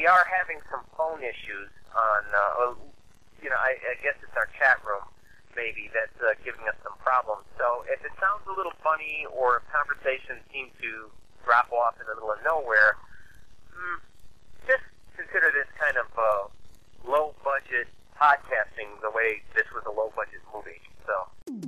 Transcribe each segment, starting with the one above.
we are having some phone issues on, I guess it's our chat room, maybe, that's giving us some problems. So if it sounds a little funny or if conversations seem to drop off in the middle of nowhere, just consider this kind of low-budget podcasting the way this was a low-budget movie. So.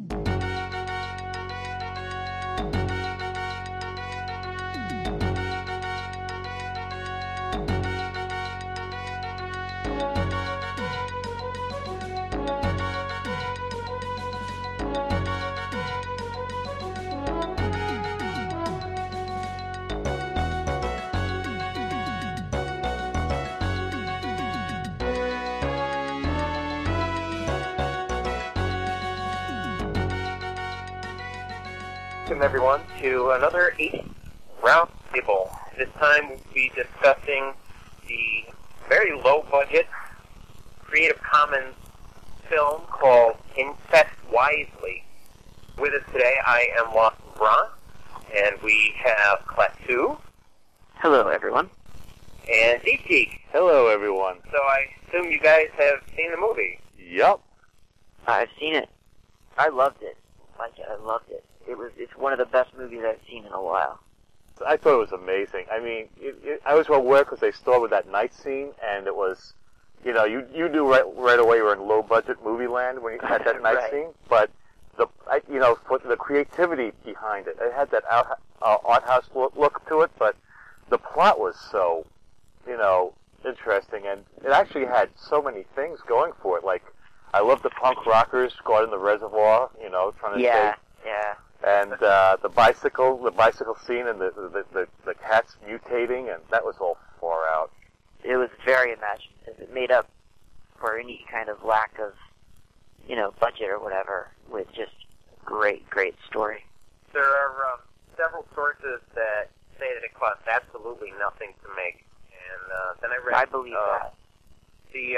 Welcome everyone to another 8th Roundtable. This time we'll be discussing the very low-budget Creative Commons film called Infest Wisely. With us today I am Lawson Braun, and we have Klaatu. Hello everyone. And Deep Geek. Hello everyone. So I assume you guys have seen the movie. Yep. I've seen it. I loved it. I loved it. It's one of the best movies I've seen in a while. I thought it was amazing. I mean, I was aware because they started with that night scene, and it was, you knew right away you were in low-budget movie land when you had that night Right. scene. But for the creativity behind it, it had that art house look to it, but the plot was so, interesting, and it actually had so many things going for it. Like, I love the punk rockers guarding the reservoir, trying to Yeah, save. yeah. And the bicycle scene, and the cats mutating, and that was all far out. It was very imaginative. It made up for any kind of lack of, budget or whatever with just great story. There are several sources that say that it costs absolutely nothing to make, and then I read. I believe that. The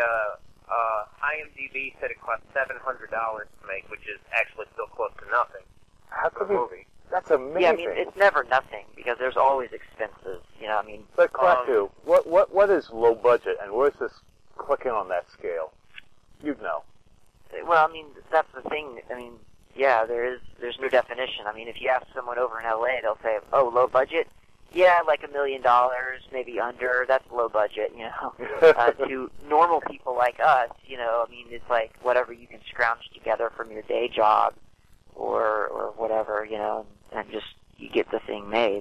IMDb said it cost $700 to make, which is actually still close to nothing. How for could a we? movie. That's amazing. Yeah, I mean, it's never nothing because there's always expenses. But Klaatu, what is low budget, and where's this clicking on that scale? You'd know. Well, I mean, that's the thing. I mean, yeah, there's no definition. I mean, if you ask someone over in LA, they'll say, "Oh, low budget." Yeah, like $1 million, maybe under. That's low budget, To normal people like us, I mean, it's like whatever you can scrounge together from your day job, or whatever, and just you get the thing made.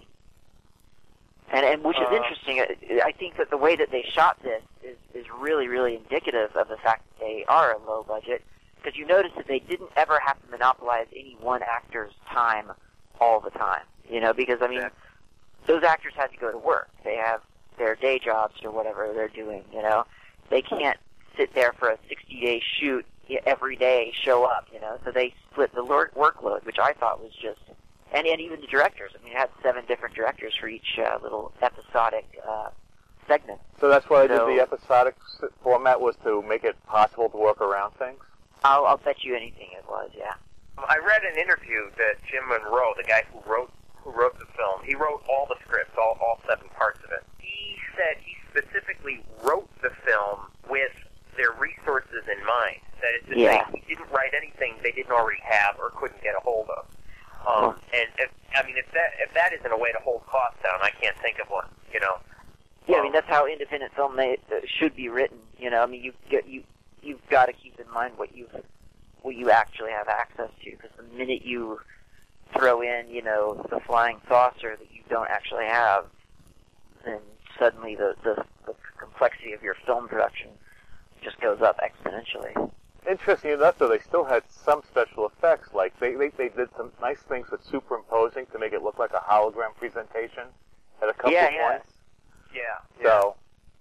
And which is interesting. I think that the way that they shot this is really, really indicative of the fact that they are a low budget, because you notice that they didn't ever have to monopolize any one actor's time all the time, because, I mean, those actors had to go to work. They have their day jobs or whatever they're doing, They can't sit there for a 60-day shoot every day, show up, So they split the workload, which I thought was just... And even the directors. I mean, it had 7 different directors for each little episodic segment. So that's why they did the episodic format, was to make it possible to work around things? I'll bet you anything it was, yeah. I read an interview that Jim Monroe, the guy who wrote the film, he wrote all the scripts, all 7 parts of it. He said he specifically wrote the film with their resources in mind. That is to say, he didn't write anything they didn't already have or couldn't get a hold of. And if that isn't a way to hold costs down, I can't think of one. Yeah, I mean, that's how independent film should be written. I mean, you've got to keep in mind what you actually have access to, because the minute you throw in, the flying saucer that you don't actually have, then suddenly the complexity of your film production just goes up exponentially. Interesting enough, though, they still had some special effects. Like they did some nice things with superimposing to make it look like a hologram presentation at a couple of points. Yeah. So,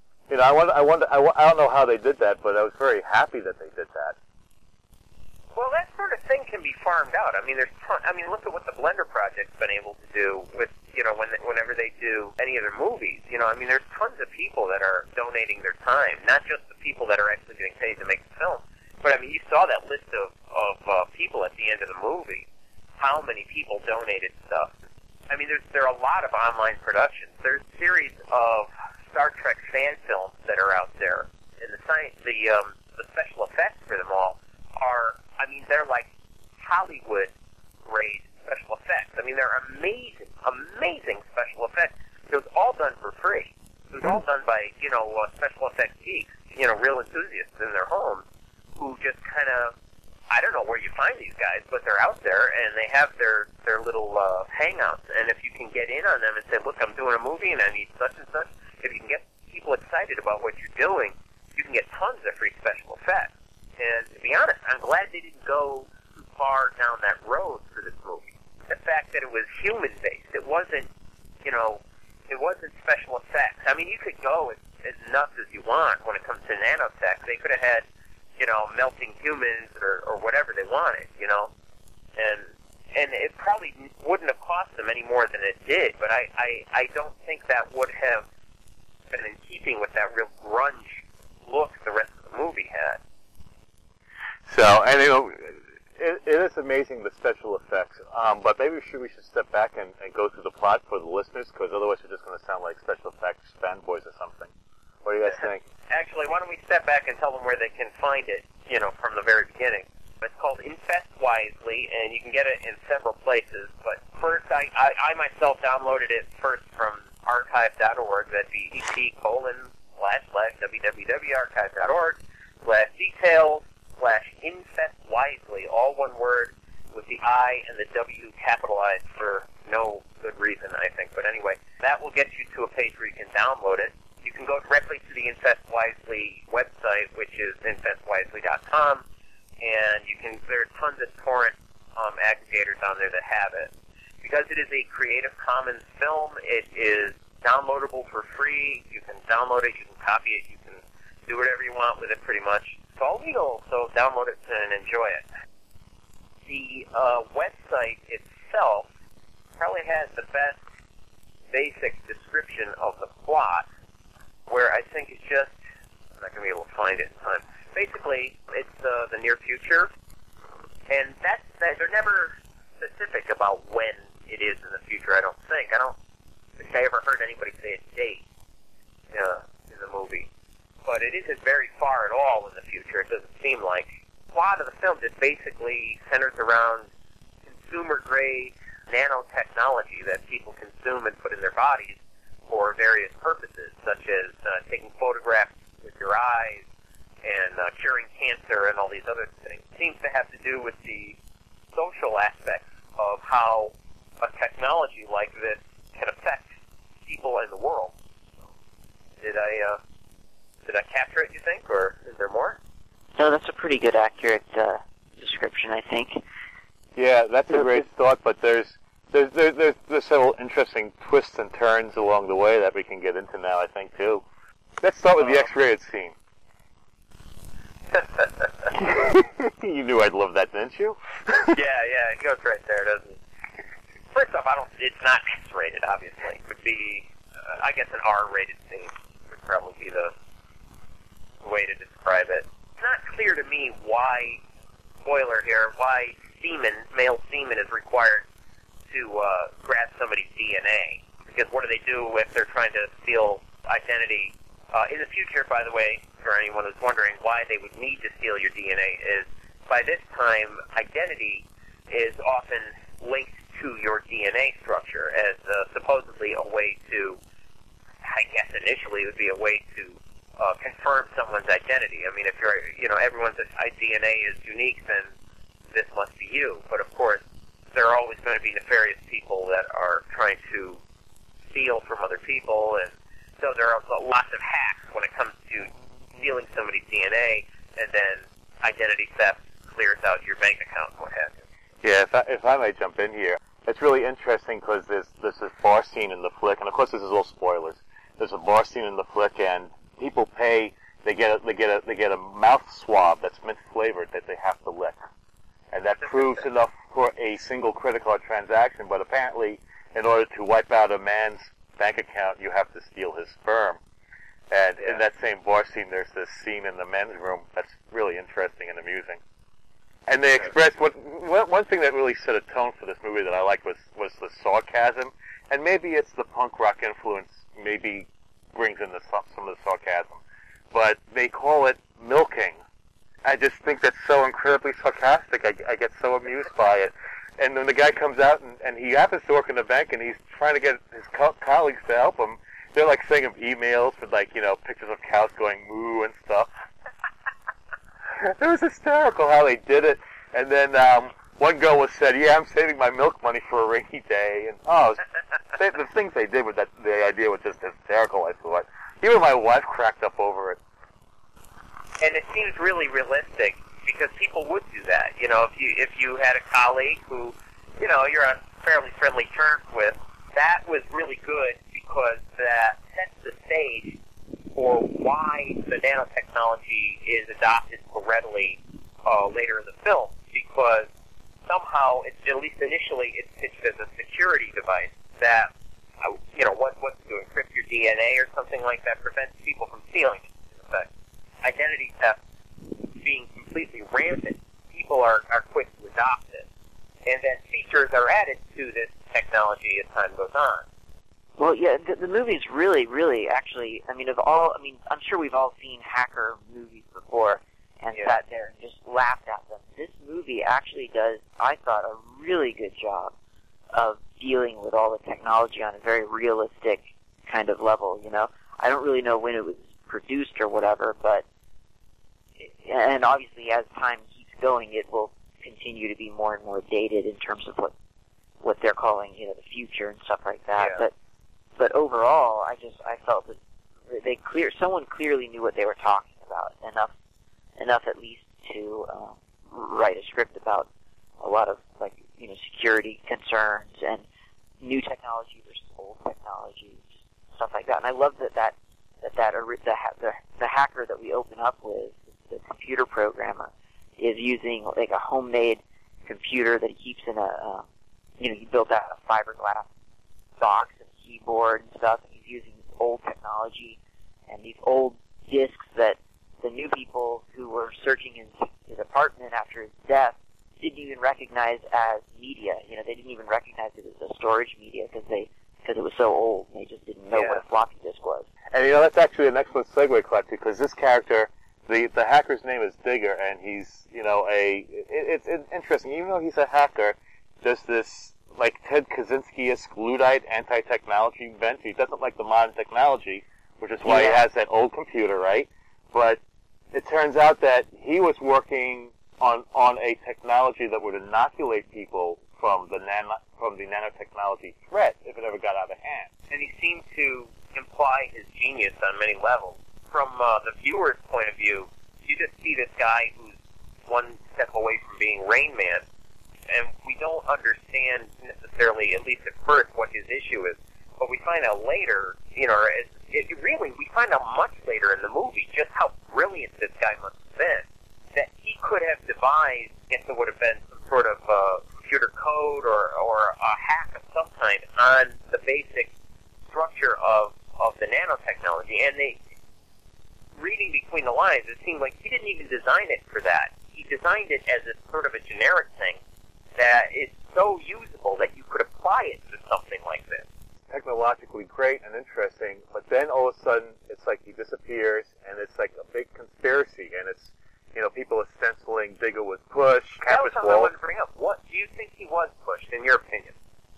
I don't know how they did that, but I was very happy that they did that. Well, that sort of thing can be farmed out. I mean, look at what the Blender Project's been able to do with, whenever they do any of their movies. I mean, there's tons of people that are donating their time, not just the people that are actually getting paid to make the film. But, I mean, you saw that list of people at the end of the movie. How many people donated stuff? I mean, there are a lot of online productions. There's a series of Star Trek fan films that the special effects for them all are, I mean, they're like Hollywood grade special effects. I mean, they're amazing, amazing special effects. It was all done for free. It was all done by, special effects geeks, real enthusiasts in their homes who just kind of, I don't know where you find these guys, but they're out there and they have their little hangouts. And if you can get in on them and say, look, I'm doing a movie and I need such and such, if you can get people excited about what you're doing, you can get tons of free special effects. And to be honest, I'm glad they didn't go too far down that road for this movie. The fact that it was human-based, it wasn't, it wasn't special effects. I mean, you could go as nuts as you want when it comes to nanotech. They could have had, melting humans or whatever they wanted, and it probably wouldn't have cost them any more than it did, but I don't think that would have been in keeping with that real grunge look the rest of the movie had. So, and it is amazing, the special effects, but maybe we should step back and go through the plot for the listeners, because otherwise we're just going to sound like special effects fanboys or something. What do you guys think? Actually, why don't we step back and tell them where they can find it, from the very beginning. It's called Infest Wisely, and you can get it in several places. But first, I myself downloaded it first from archive.org. That'd be et://www.archive.org/details/Infest Wisely, all one word with the I and the W capitalized for no good reason, I think. But anyway, that will get you to a page where you can download it. You can go directly to the Infest Wisely website, which is infestwisely.com, and there are tons of torrent aggregators on there that have it. Because it is a Creative Commons film, it is downloadable for free. You can download it, you can copy it, you can do whatever you want with it pretty much. It's all legal, so download it and enjoy it. The website itself probably has the best basic description of the plot, where I think it's just, I'm not going to be able to find it in time. Basically, it's the near future, and they're never specific about when it is in the future, I don't think. I don't think I ever heard anybody say a date in the movie. But it isn't very far at all in the future, it doesn't seem like. The plot of the film just basically centers around consumer-grade nanotechnology that people consume and put in their bodies for various purposes, such as taking photographs with your eyes and curing cancer and all these other things. It seems to have to do with the social aspects of how a technology like this can affect people in the world. Did I capture it, you think, or is there more? No, that's a pretty good, accurate description, I think. Yeah, that's a great thought, but there's several interesting twists and turns along the way that we can get into now, I think, too. Let's start with the X-rated scene. You knew I'd love that, didn't you? Yeah, it goes right there, doesn't it? First off, it's not X-rated, obviously. It would be, I guess, an R-rated scene would probably be the way to describe it. It's not clear to me why, spoiler here, why male semen is required to grab somebody's DNA. Because what do they do if they're trying to steal identity? In the future, by the way, for anyone who's wondering why they would need to steal your DNA, is by this time, identity is often linked to your DNA structure as supposedly a way to, I guess initially it would be a way to confirm someone's identity. I mean, if everyone's DNA is unique, then this must be you. But of course, there are always going to be nefarious people that are trying to steal from other people, and so there are lots of hacks when it comes to stealing somebody's DNA, and then identity theft clears out your bank account and what have you. Yeah, if I may jump in here, it's really interesting because there's this bar scene in the flick, and of course this is all spoilers. There's a bar scene in the flick, and people pay. They get a mouth swab that's mint flavored that they have to lick, and that proves enough for a single credit card transaction. But apparently, in order to wipe out a man's bank account, you have to steal his sperm. And in that same bar scene, there's this scene in the men's room that's really interesting and amusing. And they expressed one thing that really set a tone for this movie that I liked was the sarcasm, and maybe it's the punk rock influence maybe brings in some of the sarcasm. But they call it milk I just think that's so incredibly sarcastic. I get so amused by it. And when the guy comes out and he happens to work in the bank and he's trying to get his colleagues to help him, they're like sending him emails with like, pictures of cows going moo and stuff. It was hysterical how they did it. And then one girl was said, "Yeah, I'm saving my milk money for a rainy day." And the things they did with that, the idea was just hysterical. I thought even my wife cracked up over it. And it seems really realistic because people would do that. If you had a colleague who, you're on fairly friendly terms with, that was really good because that sets the stage for why the nanotechnology is adopted so readily later in the film. Because somehow, at least initially, it's pitched as a security device that, what's to encrypt your DNA or something like that, prevents people from stealing it, in effect. Identity theft being completely rampant, people are quick to adopt it. And then features are added to this technology as time goes on. Well, yeah, the movie's really, really, actually, I'm sure we've all seen hacker movies before and sat there and just laughed at them. This movie actually does, I thought, a really good job of dealing with all the technology on a very realistic kind of level, I don't really know when it was produced or whatever, but, and obviously as time keeps going, it will continue to be more and more dated in terms of what they're calling, the future and stuff like that. Yeah. But overall, I felt that someone clearly knew what they were talking about, enough at least to write a script about a lot of security concerns and new technology versus old technology, stuff like that. And I love that the hacker that we open up with, the computer programmer, is using like a homemade computer that he keeps in he built out a fiberglass box and keyboard and stuff. And he's using old technology and these old discs that the new people who were searching in his apartment after his death didn't even recognize as media. They didn't even recognize it as a storage media because it was so old. They just didn't know what a floppy disk was. And that's actually an excellent segue, Clark, because this character, the hacker's name is Digger, and he's it's interesting. Even though he's a hacker, there's this like Ted Kaczynski-esque Luddite anti-technology bent. He doesn't like the modern technology, which is why he has that old computer, right? But it turns out that he was working on a technology that would inoculate people from the nanotechnology threat if it ever got out of hand. And he seemed to imply his genius on many levels. From the viewer's point of view, you just see this guy who's one step away from being Rain Man, and we don't understand necessarily, at least at first, what his issue is. But we find out later, we find out much later in the movie just how brilliant this guy must have been. That he could have devised, I guess it would have been some sort of computer code or a hack of some kind on the basic structure of the nanotechnology. And reading between the lines, it seemed like he didn't even design it for that. He designed it as a sort of a generic thing that is so usable that you could apply it to something like this. Technologically great and interesting, but then all of a sudden it's like he disappears, and it's like a big conspiracy, and it's people are stenciling Digger was pushed. That was something I wanted to bring up. What do you think he was pushed, in your opinion?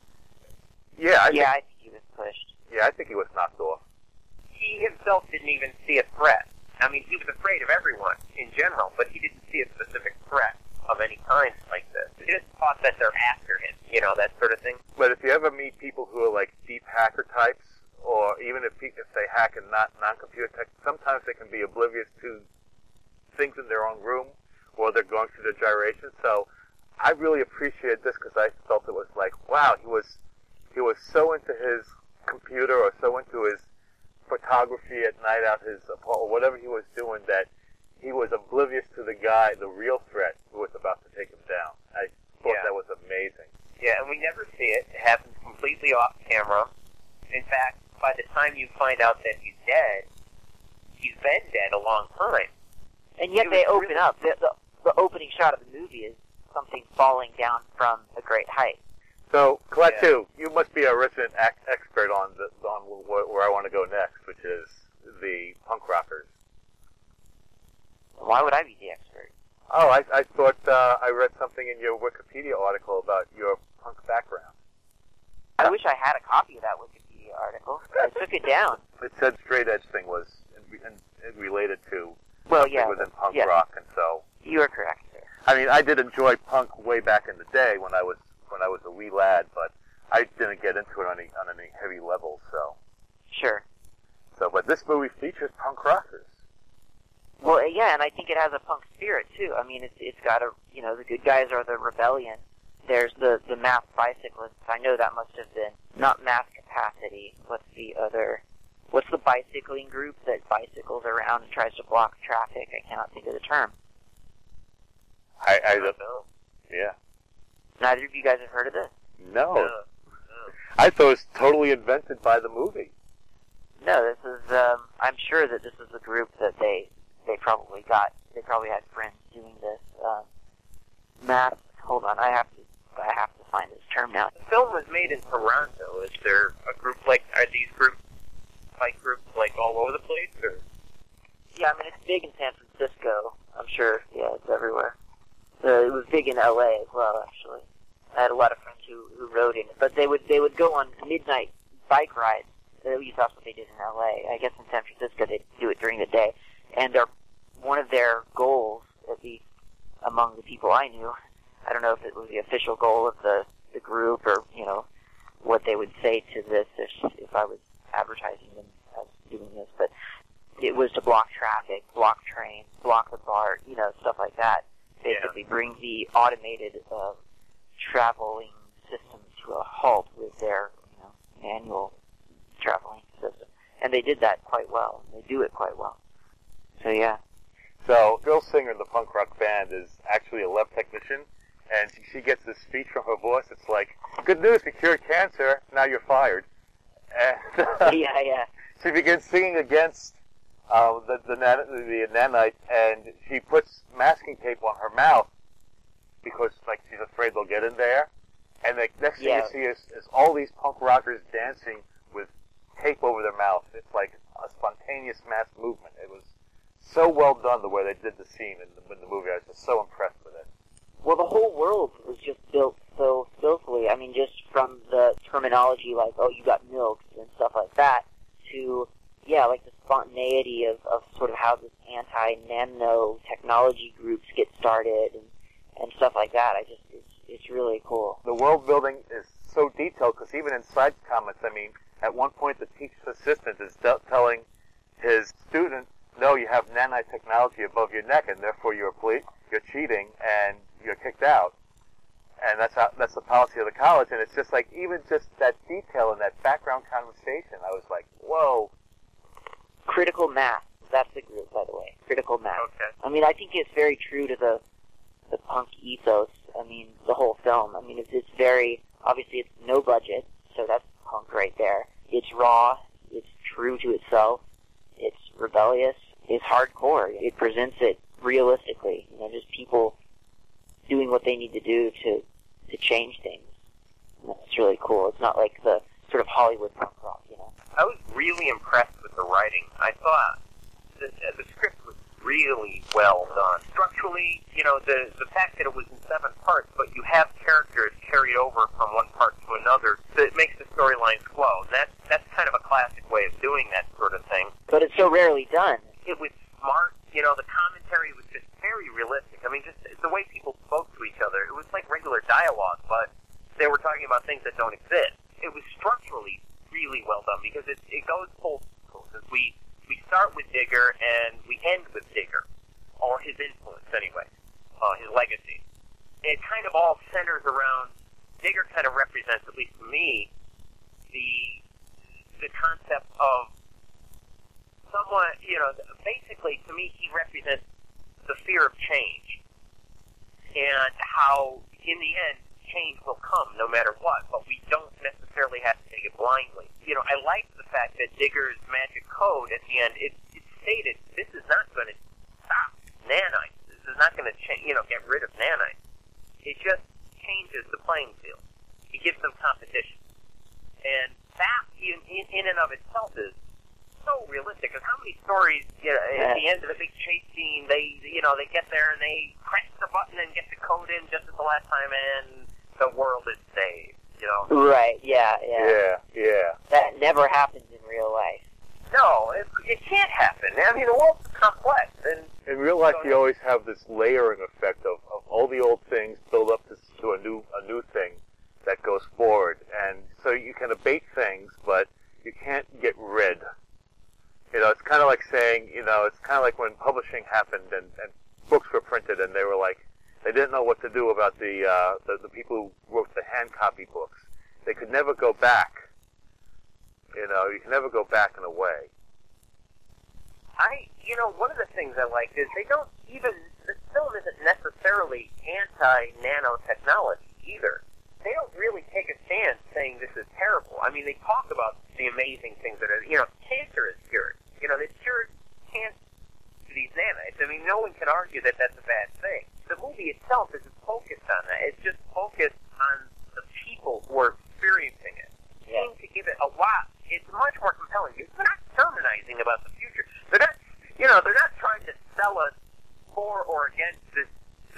I think he was pushed. Yeah, I think he was knocked off. He himself didn't even see a threat. I mean, he was afraid of everyone in general, but he didn't see a specific threat of any kind like this. He just thought that they're after him, that sort of thing. But if you ever meet people who are like deep hacker types, or even if they hack and not non-computer tech, sometimes they can be oblivious to things in their own room, or they're going through the gyration. So I really appreciated this because I felt it was like, wow, he was so into his computer or so into his photography at night out his or whatever he was doing that he was oblivious to the real threat who was about to take him down. I thought that was amazing. Yeah, and we never see it. It happens completely off camera. In fact, by the time you find out that he's dead, he's been dead a long time. And yet they open up. The opening shot of the movie is something falling down from a great height. So, Klaatu, you must be a resident expert on where I want to go next, which is the punk rockers. Why would I be the expert? Oh, I thought I read something in your Wikipedia article about your punk background. I wish I had a copy of that Wikipedia article. I took it down. It said straight edge thing was related to Well, something yeah, within punk yeah. rock, and so. You are correct, sir. I mean, I did enjoy punk way back in the day when I was a wee lad, but I didn't get into it on any heavy level. So, Sure. but this movie features punk rockers. Well, yeah, and I think it has a punk spirit too. I mean, it's got a, the good guys are the rebellion. There's the masked bicyclists. I know that must have been not mass capacity. What's the bicycling group that bicycles around and tries to block traffic? I cannot think of the term. I don't know. Yeah. Neither of you guys have heard of this? No. I thought it was totally invented by the movie. No, this is. I'm sure that this is a group that they probably got. They probably had friends doing this. Mass. Hold on, I have to find this term now. The film was made in Toronto. Is there a group are these groups, bike groups, all over the place, or? Yeah, I mean, it's big in San Francisco. I'm sure. Yeah, it's everywhere. It was big in L.A. as well, actually. I had a lot of friends who rode in it, but they would go on midnight bike rides. At least that's what they did in L.A. I guess in San Francisco they do it during the day, and one of their goals, at least among the people I knew, I don't know if it was the official goal of the group or what they would say to this if I was advertising them as doing this, but it was to block traffic, block trains, block the BART, stuff like that. Basically, bring the automated traveling system to a halt with their manual traveling system, and they did that quite well. They do it quite well. So yeah. So Bill Singer in the punk rock band is actually a lab technician, and she gets this speech from her boss. It's like, "Good news, we cured cancer. Now you're fired." And yeah. she begins singing against the nanite, and she puts masking tape on her mouth because she's afraid they'll get in there. And the next thing you see is all these punk rockers dancing with tape over their mouth. It's like a spontaneous mass movement. It was so well done the way they did the scene in the movie. I was just so impressed with it. Well, the whole world was just built so skillfully. I mean, just from the terminology you got milked and stuff like that, to, the spontaneity of sort of how this anti-nanotechnology groups get started and stuff like that. It's really cool. The world building is so detailed because even in side comments, I mean, at one point the teacher's assistant is telling his student, "No, you have nanotechnology above your neck, and therefore you're cheating and you're kicked out." And that's the policy of the college. And it's just even just that detail in that background conversation, I was like, whoa. Critical Mass. That's the group, by the way. Critical Mass. Okay. I mean, I think it's very true to the punk ethos. I mean, the whole film. I mean, it's very, obviously it's no budget, so that's punk right there. It's raw. It's true to itself. It's rebellious. It's hardcore. It presents it realistically. Just people doing what they need to do to change things. And that's really cool. It's not like the sort of Hollywood punk rock, I was really impressed with the writing. I thought the script was really well done. Structurally, the fact that it was in 7 parts, but you have characters carried over from one part to another, so it makes the storylines flow. That's kind of a classic way of doing that sort of thing. But it's so rarely done. It was smart. The commentary was just very realistic. I mean, just the way people spoke to each other. It was like regular dialogue, but they were talking about things that don't exist. It was structurally really well done because it goes full circle. Because we start with Digger and we end with Digger, or his influence anyway, his legacy. It kind of all centers around Digger. Kind of represents, at least to me, the concept of someone. Basically to me, he represents the fear of change and how, in the end, change will come no matter what, but we don't necessarily have to take it blindly. I like the fact that Digger's magic code at the end, it stated this is not going to stop nanites. This is not going to get rid of nanites. It just changes the playing field. It gives them competition. And that, in and of itself, is so realistic. Because how many stories, at the end of the big chase scene, they get there and they press the button and get the code in just as the last time, and the world is saved. Right? Yeah. Yeah. That never happens in real life. No, it can't happen. I mean, the world's complex, and in real life, you always have this layering effect of all the old things build up to a new thing that goes forward, and so you can abate things, but you can't get rid. It's kind of like saying, it's kind of like when publishing happened and books were printed, and they were like, they didn't know what to do about the people who wrote the hand copy books. They could never go back. You can never go back in a way. One of the things I like is the film isn't necessarily anti-nanotechnology either. They don't really take a stand saying this is terrible. I mean, they talk about the amazing things that are, cancer is cured. They've cured cancer to these nanites. I mean, no one can argue that that's a bad thing. The movie itself isn't focused on that. It's just focused on the people who are experiencing it. They seem to give it a lot. It's much more compelling. They're not sermonizing about the future. They're not trying to sell us for or against this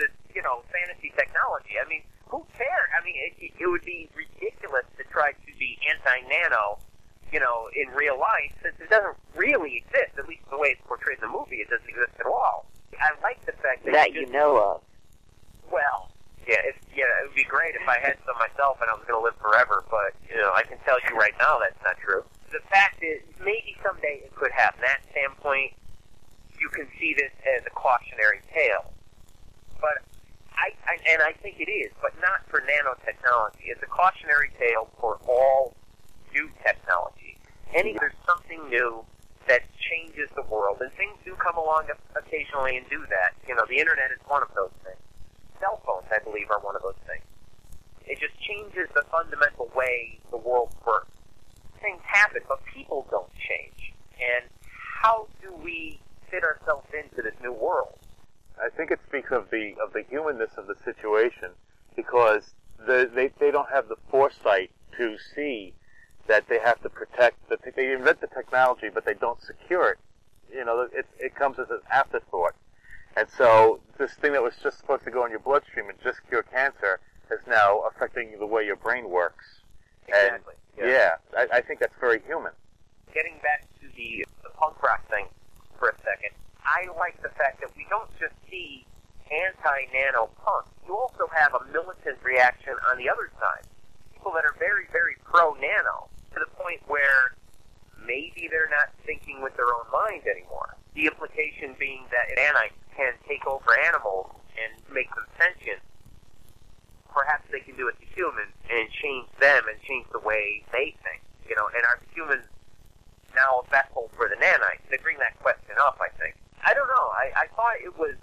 fantasy technology. I mean, who cares? I mean, it would be ridiculous to try to be anti-nano, in real life, since it doesn't really exist, at least the way it's portrayed in the movie. It doesn't exist at all. I like the fact that you know of. Well, it would be great if I had some myself and I was going to live forever, but, I can tell you right now that's not true. The fact is, maybe someday it could happen. That standpoint, you can see this as a cautionary tale. But I think it is, but not for nanotechnology. It's a cautionary tale for all new technology. There's something new that changes the world, and things do come along occasionally and do that. The internet is one of those things. Cell phones, I believe, are one of those things. It just changes the fundamental way the world works. Things happen, but people don't change. And how do we fit ourselves into this new world? I think it speaks of the humanness of the situation, because they don't have the foresight to see that they have to protect. They invent the technology, but they don't secure it. It comes as an afterthought. And so this thing that was just supposed to go in your bloodstream and just cure cancer is now affecting the way your brain works. Exactly. And, I think that's very human. Getting back to the punk rock thing for a second, I like the fact that we don't just see anti-nano punk. You also have a militant reaction on the other side. People that are very, very pro-nano, to the point where maybe they're not thinking with their own mind anymore. The implication being that nanites can take over animals and make them sentient. Perhaps they can do it to humans and change them and change the way they think. And are humans now a vessel for the nanites? They bring that question up, I think. I don't know. I thought it was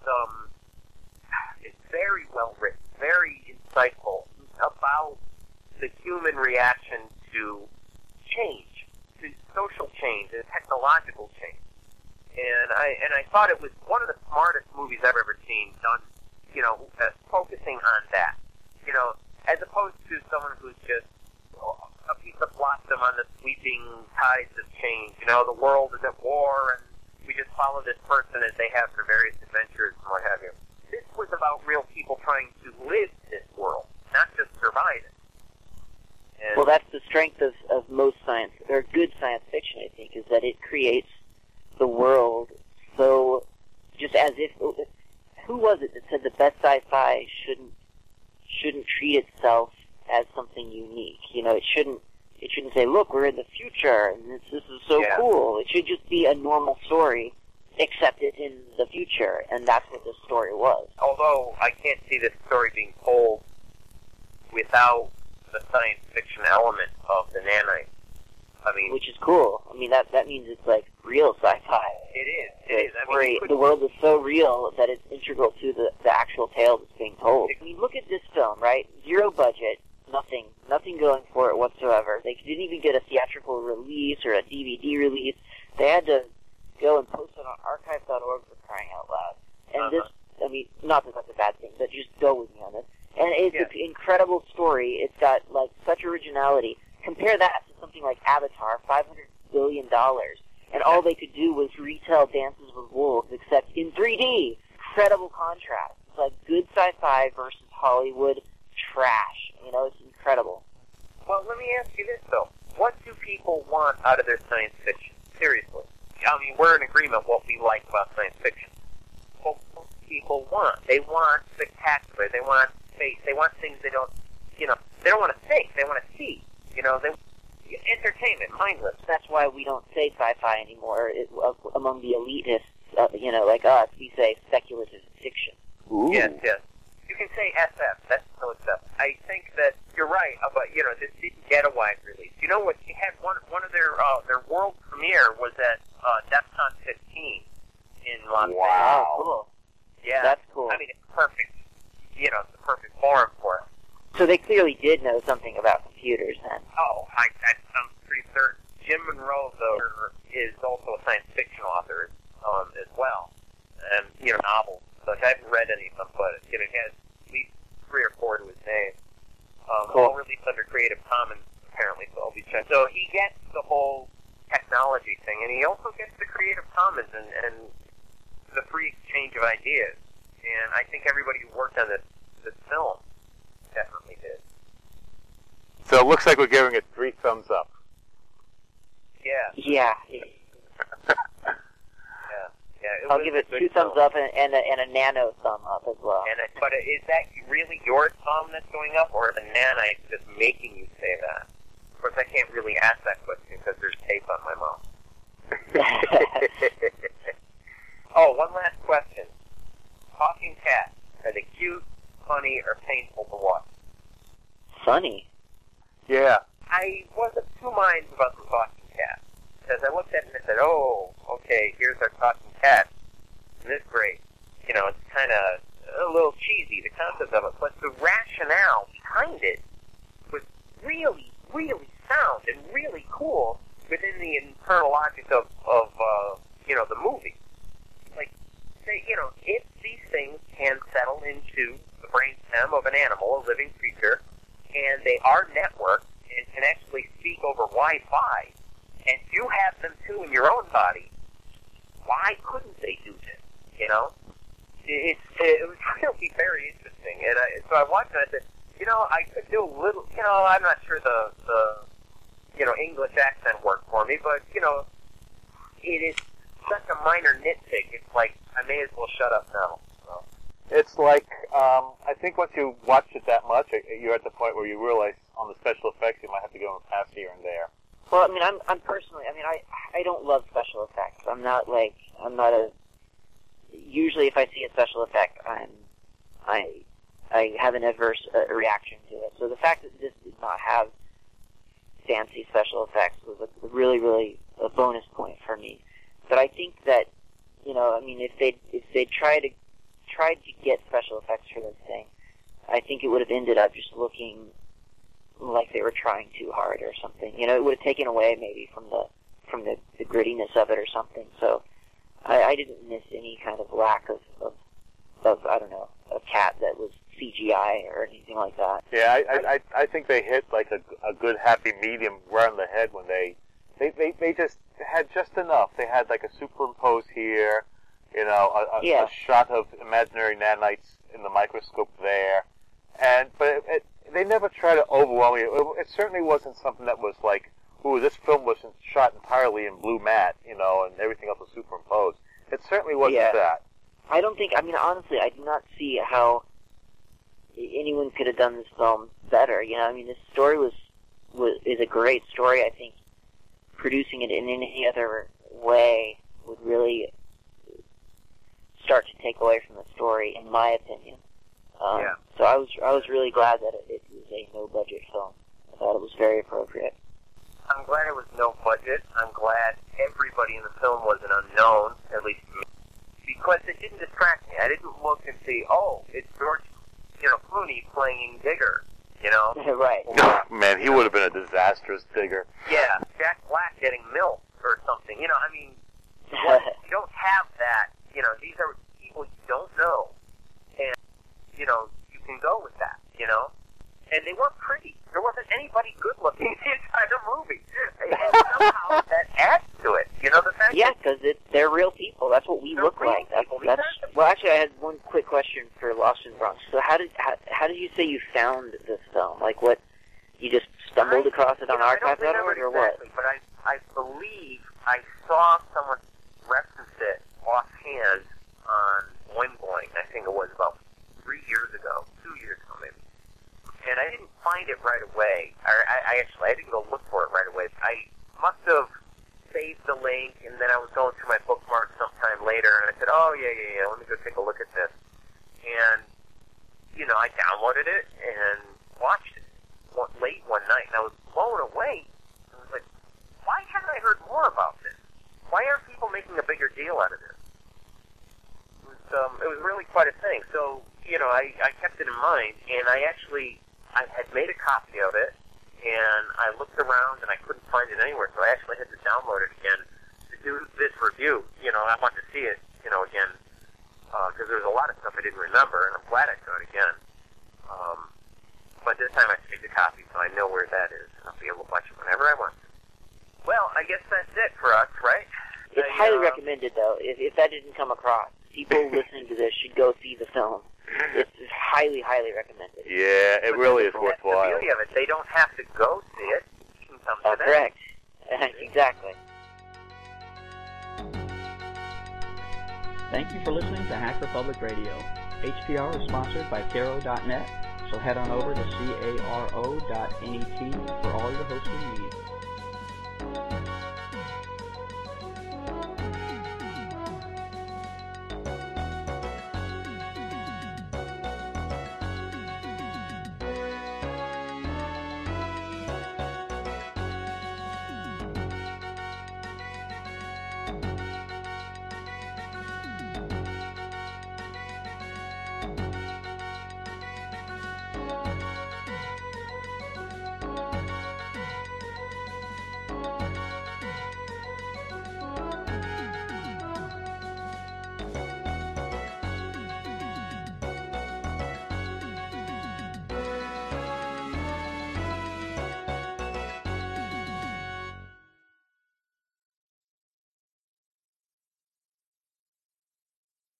it's very well written, very insightful about the human reaction to change, to social change and technological change. And I thought it was one of the smartest movies I've ever seen done, focusing on that. As opposed to someone who's just a piece of blossom on the sweeping tides of change. The world is at war, and we just follow this person as they have their various adventures and what have you. This was about real people trying to live this world, not just survive it. And well, that's the strength of most science, or good science fiction, I think, is that it creates the world so, just as if, who was it that said the best sci-fi shouldn't treat itself as something unique? It shouldn't say, look, we're in the future, and this is so cool. It should just be a normal story, except it's in the future, and that's what this story was. Although I can't see this story being told without the science fiction element of the nanites. Which is cool. That means it's like real sci-fi. It is. The world is so real that it's integral to the actual tale that's being told. Look at this film, right? Zero budget, nothing going for it whatsoever. They didn't even get a theatrical release or a DVD release. They had to go and post it on archive.org for crying out loud. And this, not that that's a bad thing, but just go with me on this. And it's an incredible story. It's got, such originality. Compare that to something like Avatar, $500 billion. and all they could do was retell Dances with Wolves, except in 3D. Incredible contrast. It's like good sci-fi versus Hollywood trash. You know, it's incredible. Well, let me ask you this, though. What do people want out of their science fiction? Seriously. I mean, we're in agreement what we like about science fiction. What people want? They want spectacular. They want space. They want things they don't, you know, they don't want to think. They want to see. You know, they entertainment, mindless. That's why we don't say sci-fi anymore. Among the elitists, you know, like us, we say speculative fiction. Ooh. Yes, yes. You can say SF. That's no SF. I think that you're right about, you know, this didn't get a wide release. You know what? You had one of their world premiere was at DEFCON 15 in Las Vegas. Wow. Oh, cool. Yeah. That's cool. I mean, it's perfect. You know, it's the perfect forum for it. So they clearly did know something about computers then. Oh, I'm pretty certain. Jim Monroe, though, is also a science fiction author as well. And, you know, novels. But I haven't read any of them, but, you know, he has at least 3 or 4 to his name. Cool. All released under Creative Commons, apparently, so I'll be checking. So he gets the whole technology thing, and he also gets the Creative Commons and the free exchange of ideas. And I think everybody who worked on this film definitely did. So it looks like we're giving it 3 thumbs up. Yeah. Yeah. I'll give it 2 thumbs up and a nano thumb up as well. But is that really your thumb that's going up, or are the nanites just making you say that? Of course, I can't really ask that question because there's tape on my mouth. Oh, one last question. Talking cats, are they cute, funny, or painful to watch? Funny. Yeah. I was of 2 minds about the talking cat. Because I looked at it and I said, oh, okay, here's our talking cat. And it's great. You know, it's kind of a little cheesy, the concept of it. But the rationale behind it was really, really sound and really cool within the internal logic of you know, the movie. Like, you know, if these things can settle into the brainstem of an animal, a living creature, and they are networked and can actually speak over Wi-Fi, and you have them too in your own body, why couldn't they do this? You know? It was really very interesting. And so I watched it and I said, you know, I could do a little, you know, I'm not sure the you know, English accent worked for me, but, you know, it is such a minor nitpick. It's like, I may as well shut up now. So. It's like, I think once you watch it that much, you're at the point where you realize on the special effects you might have to go and pass here and there. Well, I mean, I'm personally, I mean, I don't love special effects. I'm not a, usually if I see a special effect, I have an adverse reaction to it. So the fact that this did not have fancy special effects was a really, really a bonus point for me. But I think that, you know, I mean, if they tried to get special effects for this thing, I think it would have ended up just looking like they were trying too hard or something. You know, it would have taken away maybe from the grittiness of it or something. So I didn't miss any kind of lack of I don't know, a cat that was CGI or anything like that. Yeah, I think they hit like a good happy medium right on the head when they just had just enough. They had like a superimpose here, you know, a shot of imaginary nanites in the microscope there, but they never try to overwhelm you. It certainly wasn't something that was like, ooh, this film was shot entirely in blue matte, you know, and everything else was superimposed. It certainly wasn't that. I don't think, I mean, honestly, I do not see how anyone could have done this film better. You know, I mean, this story is a great story. I think producing it in any other way would really start to take away from the story, in my opinion. So I was really glad that it was a no-budget film. I thought it was very appropriate. I'm glad it was no budget. I'm glad everybody in the film was an unknown, at least to me, because it didn't distract me. I didn't look and see, oh, it's George, you know, Clooney playing Digger, you know? Right. Oh, man, he would have been a disastrous Digger. Yeah, Jack Black getting milk or something. You know, I mean, you don't have that. You know, these are people you don't know. And, you know, you can go with that, you know? And they weren't pretty. There wasn't anybody good looking in the entire movie. And somehow that adds to it. You know, the fact Yeah, because they're real people. That's what we look like. Well, actually, I had one quick question for Lost in the Bronx. So how did you say you found this film? Like, what? You just stumbled across it on archive.org, or what? Exactly, but I believe I saw someone reference it offhand on Boing Boing. I think it was about 2 years ago maybe. And I didn't find it right away. I didn't go look for it right away. I must have saved the link, and then I was going through my bookmarks sometime later, and I said, oh, yeah, let me go take a look at this. And, I downloaded it and watched it late one night, and I was blown away. I was like, why haven't I heard more about this? Why aren't people making a bigger deal out of this? It was really quite a thing. So, I kept it in mind, and I had made a copy of it, and I looked around, and I couldn't find it anywhere, so I actually had to download it again to do this review. I wanted to see it, again, because there was a lot of stuff I didn't remember, and I'm glad I saw it again. But this time I saved a copy, so I know where that is, and I'll be able to watch it whenever I want to. Well, I guess that's it for us, right? It's highly recommended, though. If that didn't come across, people listening to this should go see the film. It's highly, highly recommended. Yeah, it really is worthwhile. The beauty of it, they don't have to go see it. You can come to them. Correct. Exactly. Thank you for listening to Hacker Public Radio. HPR is sponsored by Caro.net, so head on over to caro.net for all your hosting needs.